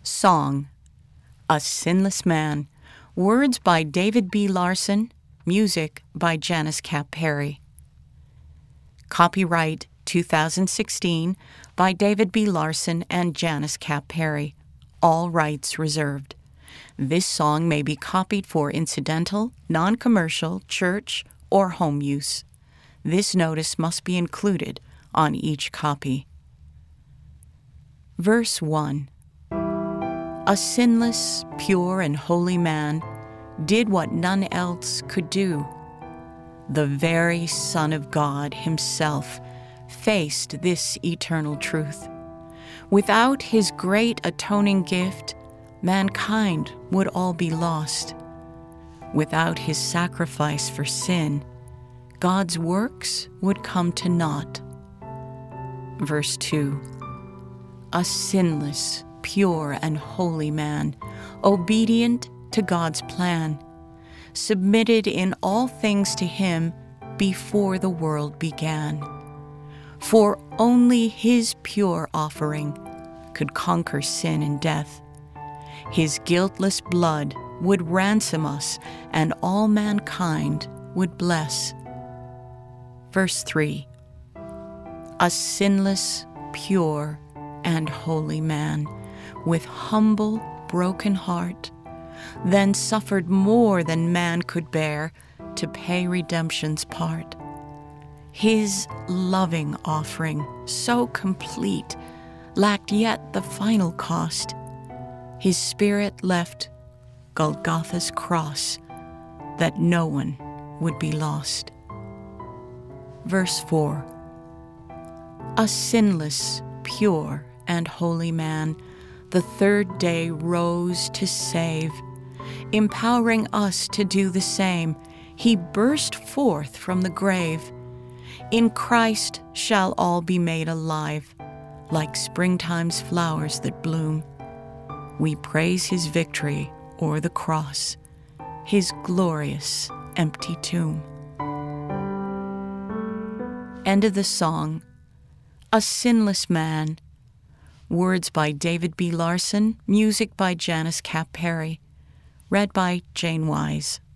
Song, A Sinless Man. Words by David B. Larson. Music by Janice Cap Perry. Copyright 2016 by David B. Larson and Janice Cap Perry. All rights reserved. This song may be copied for incidental, non-commercial, church, or home use. This notice must be included on each copy. Verse 1. A sinless, pure, and holy man did what none else could do. The very Son of God himself faced this eternal truth. Without his great atoning gift, mankind would all be lost. Without his sacrifice for sin, God's works would come to naught. Verse 2. A sinless, pure, and holy man, obedient to God's plan, submitted in all things to him before the world began. For only his pure offering could conquer sin and death. His guiltless blood would ransom us, and all mankind would bless. Verse 3. A sinless, pure, and holy man, with humble, broken heart, then suffered more than man could bear to pay redemption's part. His loving offering, so complete, lacked yet the final cost. His spirit left Golgotha's cross, that no one would be lost. Verse 4. A sinless, pure, and holy man, the third day rose to save. Empowering us to do the same, he burst forth from the grave. In Christ shall all be made alive, like springtime's flowers that bloom. We praise his victory o'er the cross, his glorious empty tomb. End of the song. A Sinless Man. Words by David B. Larson. Music by Janice Cap Perry. Read by Jane Wise.